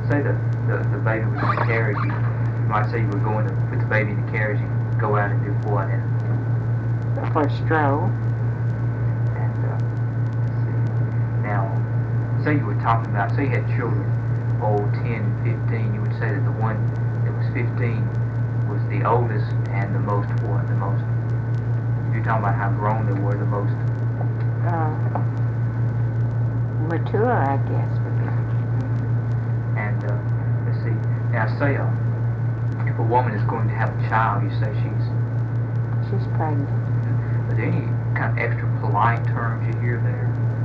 say the baby was in the carriage, you might say you were going to put the baby in the carriage and go out and do what? And for a stroll. And let's see. Now, say you were talking about, say you had children, 10, 15, you would say that the one that was 15 was the oldest and the most what? The most, if you're talking about how grown they were, the most mature, I guess. And let's see. Now, say if a woman is going to have a child, you say she's pregnant. Are there any kind of extra polite terms you hear there?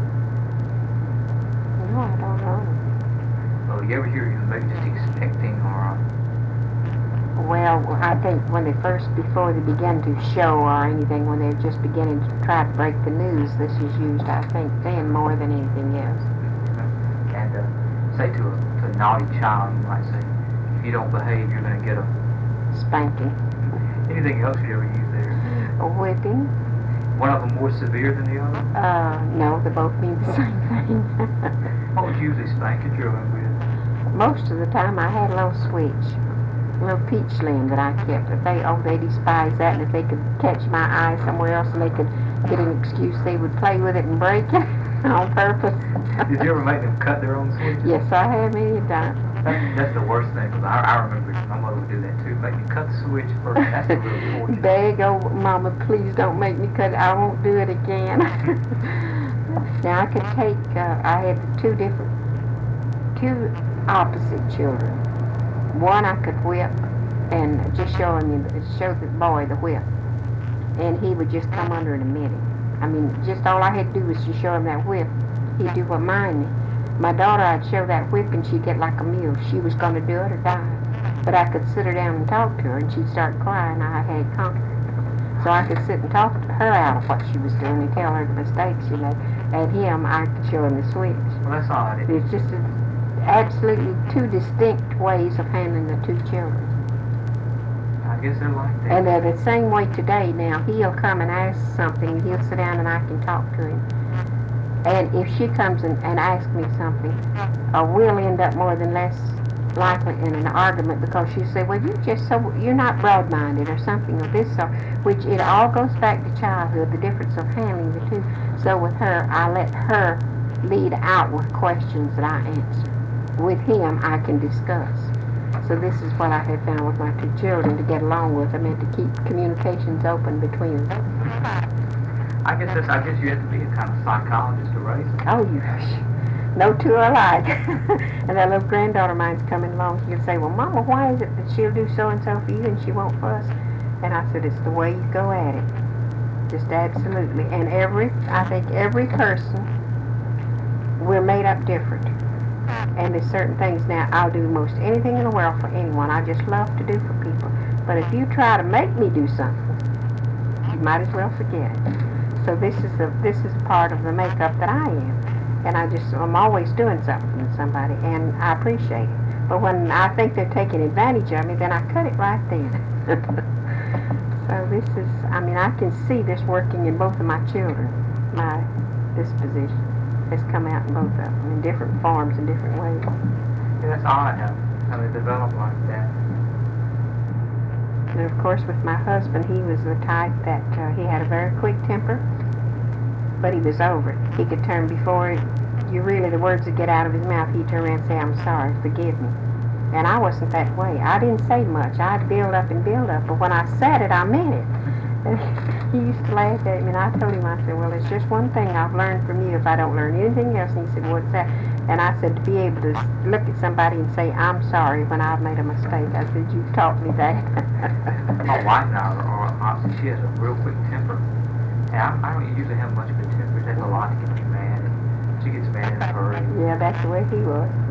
No, I don't know. Well, you ever hear maybe just expecting or? Well, I think when before they begin to show or anything, when they're just beginning to try to break the news, this is used, I think, then more than anything else. And say to a naughty child, you might say, if you don't behave, you're going to get a spanking. Anything else you ever use there? A whipping. One of them more severe than the other? No, they both mean the same thing. What would you usually spank your children with? Most of the time I had a little switch. A little peach land that I kept. But they despise that, and if they could catch my eye somewhere else and they could get an excuse, they would play with it and break it on purpose. Did you ever make them cut their own switches? Yes, I have many times. That's the worst thing, because I remember my mother would do that too. Make me cut the switch first. That's a real torture. Beg, oh Mama, please don't make me cut it. I won't do it again. Now I could take, I had two opposite children. One I could whip and just show the boy the whip. And he would just come under in a minute. I mean, just all I had to do was to show him that whip. He'd do what mine. My daughter, I'd show that whip and she'd get like a mule. She was going to do it or die. But I could sit her down and talk to her and she'd start crying. I had conquered her. So I could sit and talk to her out of what she was doing and tell her the mistakes she made. And him, I could show him the switch. Well, that's all I did. It's just absolutely two distinct ways of handling the two children. I guess they're like that. And they're the same way today now. He'll come and ask something, he'll sit down and I can talk to him. And if she comes and asks me something, we'll end up more than less likely in an argument because she'll say, well, you're not broad-minded or something of this sort, which it all goes back to childhood, the difference of handling the two. So with her, I let her lead out with questions that I answer. With him, I can discuss. So this is what I have found with my two children, to get along with them and to keep communications open between them. I guess you have to be a kind of psychologist to raise them. Oh, no two are alike. And that little granddaughter of mine's coming along. She'll say, well, Mama, why is it that she'll do so-and-so for you and she won't fuss? And I said, it's the way you go at it. Just absolutely. And I think every person, we're made up different. And there's certain things now, I'll do most anything in the world for anyone. I just love to do for people. But if you try to make me do something, you might as well forget it. So this is part of the makeup that I am. And I'm always doing something for somebody, and I appreciate it. But when I think they're taking advantage of me, then I cut it right then. So I can see this working in both of my children. My disposition has come out in both of them in different forms and different ways. Yeah, that's odd how they develop like that. And of course with my husband, he was the type that he had a very quick temper, but he was over it. He could turn before the words would get out of his mouth, he'd turn around and say, I'm sorry, forgive me. And I wasn't that way. I didn't say much. I'd build up, but when I said it, I meant it. And he used to laugh at me, and I told him, I said, well, it's just one thing I've learned from you if I don't learn anything else. And he said, what's that? And I said, to be able to look at somebody and say, I'm sorry when I've made a mistake. I said, you've taught me that. My wife and I are opposite. She has a real quick temper. And I don't usually have much of a temper. It takes a lot to get me mad. And she gets mad in a hurry. Yeah, that's the way he was.